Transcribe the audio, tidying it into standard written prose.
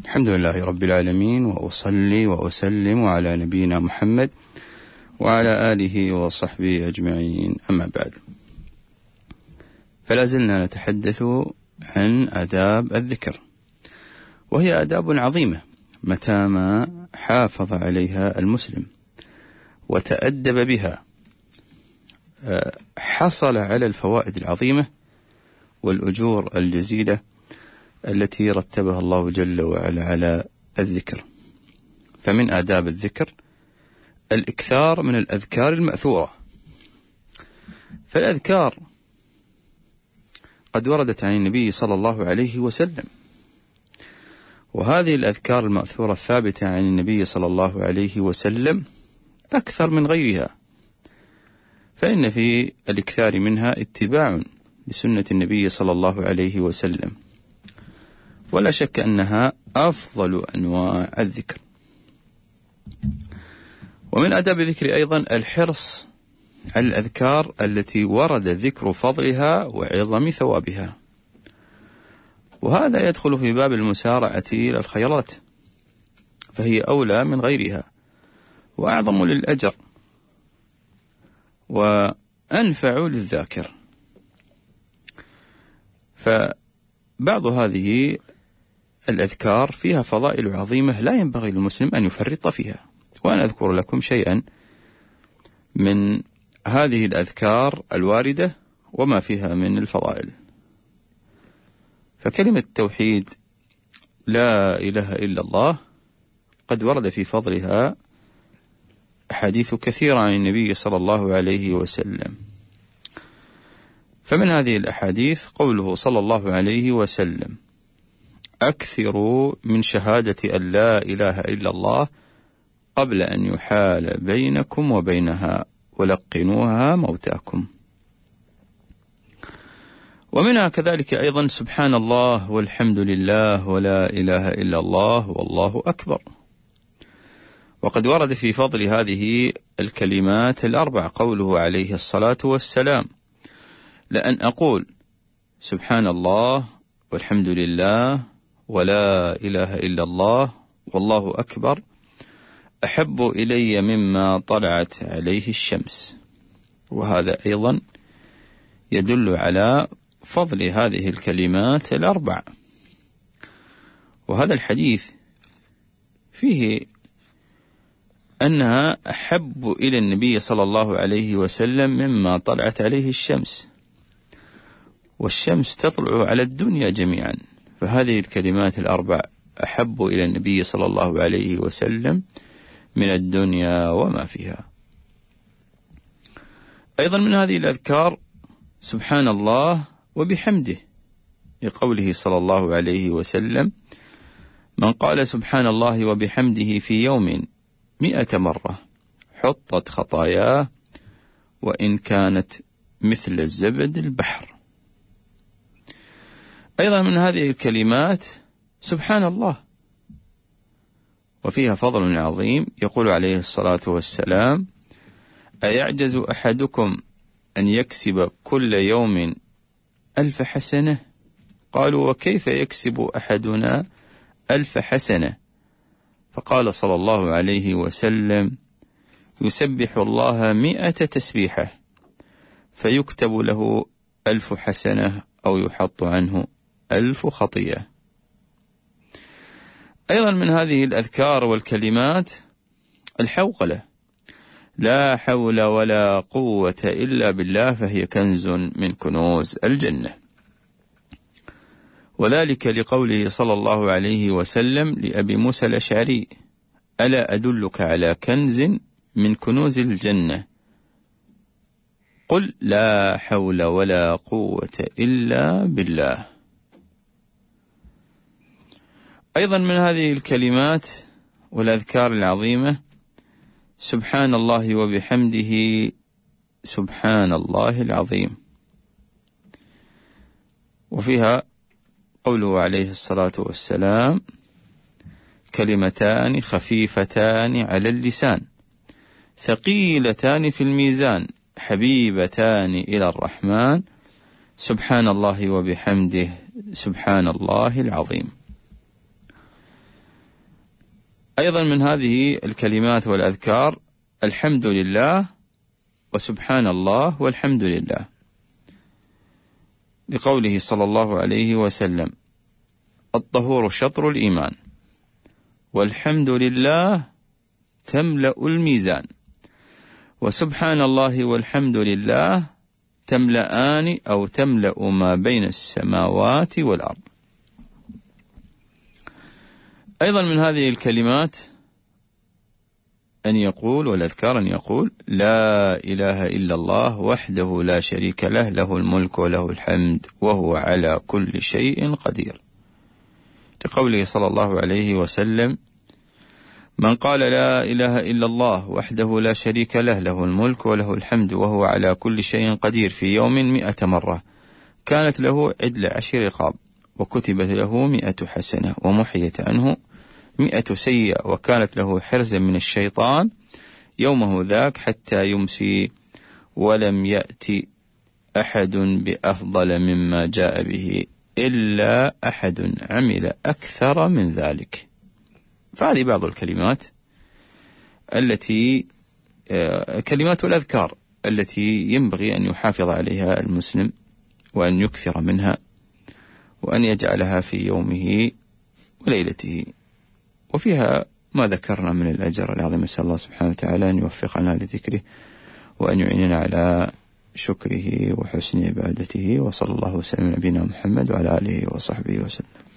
الحمد لله رب العالمين، وأصلي وأسلم على نبينا محمد وعلى آله وصحبه أجمعين، أما بعد. فلا زلنا نتحدث عن آداب الذكر، وهي آداب عظيمة متى ما حافظ عليها المسلم وتأدب بها حصل على الفوائد العظيمة والأجور الجزيلة التي رتبها الله جل وعلا على الذكر. فمن آداب الذكر الإكثار من الأذكار المأثورة. فالأذكار قد وردت عن النبي صلى الله عليه وسلم، وهذه الأذكار المأثورة الثابتة عن النبي صلى الله عليه وسلم أكثر من غيرها، فإن في الإكثار منها اتباع لسنة النبي صلى الله عليه وسلم، ولا شك أنها أفضل أنواع الذكر. ومن آداب الذكر أيضا الحرص على الأذكار التي ورد ذكر فضلها وعظم ثوابها، وهذا يدخل في باب المسارعة إلى الخيرات، فهي أولى من غيرها وأعظم للأجر وأنفع للذاكر. فبعض هذه الأذكار فيها فضائل عظيمة لا ينبغي للمسلم أن يفرط فيها، وأنا أذكر لكم شيئا من هذه الأذكار الواردة وما فيها من الفضائل. فكلمة التوحيد لا إله إلا الله قد ورد في فضلها أحاديث كثيرة عن النبي صلى الله عليه وسلم. فمن هذه الأحاديث قوله صلى الله عليه وسلم: أكثروا من شهادة أن لا إله إلا الله قبل أن يحال بينكم وبينها ولقنوها موتاكم. ومنها كذلك أيضا سبحان الله والحمد لله ولا إله إلا الله والله أكبر. وقد ورد في فضل هذه الكلمات الأربع قوله عليه الصلاة والسلام: لأن أقول سبحان الله والحمد لله ولا إله إلا الله والله أكبر أحب إلي مما طلعت عليه الشمس. وهذا أيضا يدل على فضل هذه الكلمات الأربع. وهذا الحديث فيه أنها أحب إلى النبي صلى الله عليه وسلم مما طلعت عليه الشمس، والشمس تطلع على الدنيا جميعا، فهذه الكلمات الأربع أحب إلى النبي صلى الله عليه وسلم من الدنيا وما فيها. أيضا من هذه الأذكار سبحان الله وبحمده، لقوله صلى الله عليه وسلم: من قال سبحان الله وبحمده في يوم 100 مرة حطت خطاياه وإن كانت مثل الزبد البحر. أيضا من هذه الكلمات سبحان الله، وفيها فضل عظيم. يقول عليه الصلاة والسلام: أيعجز أحدكم أن يكسب كل يوم 1000 حسنة؟ قالوا: وكيف يكسب أحدنا 1000 حسنة؟ فقال صلى الله عليه وسلم: يسبح الله 100 تسبيحة فيكتب له 1000 حسنة أو يحط عنه 1000 خطيئة. أيضا من هذه الأذكار والكلمات الحوقلة: لا حول ولا قوة إلا بالله فهي كنز من كنوز الجنة. وذلك لقوله صلى الله عليه وسلم لأبي موسى الأشعري: ألا أدلك على كنز من كنوز الجنة؟ قل لا حول ولا قوة إلا بالله. أيضا من هذه الكلمات والأذكار العظيمة سبحان الله وبحمده سبحان الله العظيم، وفيها قوله عليه الصلاة والسلام: كلمتان خفيفتان على اللسان ثقيلتان في الميزان حبيبتان إلى الرحمن سبحان الله وبحمده سبحان الله العظيم. أيضا من هذه الكلمات والأذكار الحمد لله وسبحان الله والحمد لله، لقوله صلى الله عليه وسلم: الطهور شطر الإيمان، والحمد لله تملأ الميزان، وسبحان الله والحمد لله تملأان أو تملأ ما بين السماوات والأرض. أيضا من هذه الكلمات أن يقول، والأذكار أن يقول: لا إله إلا الله وحده لا شريك له، له الملك وله الحمد وهو على كل شيء قدير، لقوله صلى الله عليه وسلم: من قال لا إله إلا الله وحده لا شريك له، له الملك وله الحمد وهو على كل شيء قدير في يوم 100 مرة، كانت له عدل 10 رقاب، وكتبت له 100 حسنة، ومحيت عنه 100 سيئة، وكانت له حرزا من الشيطان يومه ذاك حتى يمسي، ولم يأتي أحد بأفضل مما جاء به إلا أحد عمل أكثر من ذلك. فهذه بعض الكلمات التي كلمات الأذكار التي ينبغي أن يحافظ عليها المسلم، وأن يكثر منها، وأن يجعلها في يومه وليلته، وفيها ما ذكرنا من الأجر العظيم. نسأل الله سبحانه وتعالى أن يوفقنا لذكره، وأن يعيننا على شكره وحسن عبادته، وصلى الله وسلم على نبينا محمد وعلى آله وصحبه وسلم.